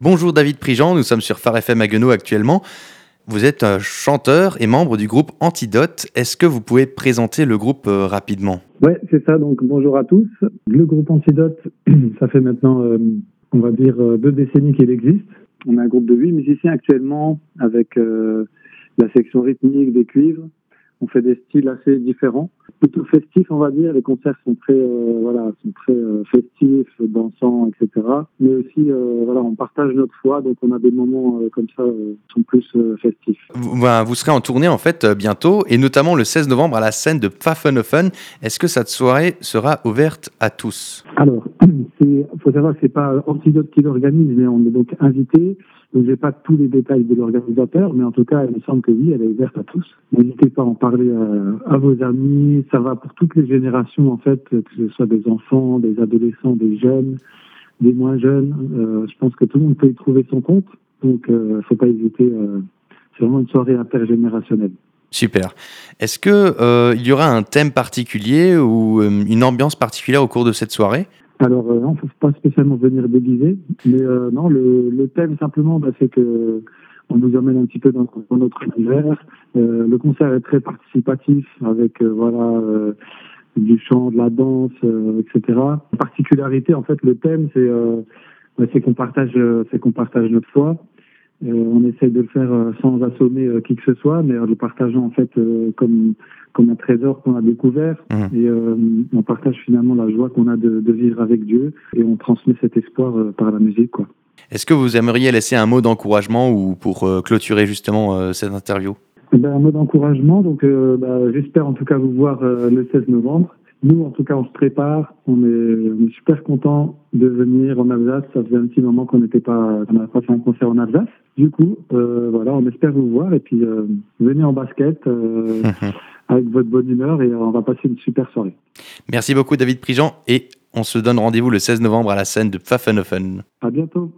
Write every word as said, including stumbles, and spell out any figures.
Bonjour David Prigent, nous sommes sur Phare F M Haguenau actuellement. Vous êtes un chanteur et membre du groupe Antidote. Est-ce que vous pouvez présenter le groupe euh, rapidement ? Ouais, c'est ça. Donc bonjour à tous. Le groupe Antidote, ça fait maintenant, euh, on va dire, euh, deux décennies qu'il existe. On a un groupe de huit musiciens actuellement avec euh, la section rythmique, des cuivres. On fait des styles assez différents, plutôt festifs, on va dire. Les concerts sont très, euh, voilà, sont très euh, festifs, dansants, et cetera. Mais aussi, euh, voilà, on partage notre foi, donc on a des moments euh, comme ça euh, qui sont plus euh, festifs. Vous, ben, vous serez en tournée en fait euh, bientôt, et notamment le seize novembre à la scène de Pfaffenhoffen. Est-ce que cette soirée sera ouverte à tous ? Alors, il faut savoir que c'est pas Antidote qui l'organise, mais on est donc invité. Donc, j'ai pas tous les détails de l'organisateur, mais en tout cas, il me semble que oui, elle est ouverte à tous. N'hésitez pas à en parler à, à vos amis. Ça va pour toutes les générations, en fait, que ce soit des enfants, des adolescents, des jeunes, des moins jeunes. Euh, je pense que tout le monde peut y trouver son compte. Donc, euh, faut pas hésiter. Euh, c'est vraiment une soirée intergénérationnelle. Super. Est-ce que euh, il y aura un thème particulier ou euh, une ambiance particulière au cours de cette soirée ? Alors, euh, non, il ne faut pas spécialement venir déguisé, mais euh, non, le, le thème simplement, bah, c'est que on nous emmène un petit peu dans, dans notre univers. Euh, le concert est très participatif, avec euh, voilà euh, du chant, de la danse, euh, et cetera. La particularité, en fait, le thème, c'est euh, bah, c'est qu'on partage, euh, c'est qu'on partage notre foi. Euh, on essaye de le faire euh, sans assommer euh, qui que ce soit, mais en le partageant en fait euh, comme comme un trésor qu'on a découvert. Mmh. Et euh, on partage finalement la joie qu'on a de, de vivre avec Dieu et on transmet cet espoir euh, par la musique, quoi. Est-ce que vous aimeriez laisser un mot d'encouragement ou pour euh, clôturer justement euh, cette interview ? Eh ben, un mot d'encouragement, donc euh, bah, j'espère en tout cas vous voir euh, le seize novembre. Nous, en tout cas, on se prépare. On est, on est super contents de venir en Alsace. Ça faisait un petit moment qu'on n'était pas, qu'on n'avait pas fait un concert en Alsace. Du coup, euh, voilà, on espère vous voir et puis euh, venez en basket euh, avec votre bonne humeur et on va passer une super soirée. Merci beaucoup David Prigent et on se donne rendez-vous le seize novembre à la scène de Pfaffenhoffen. À bientôt.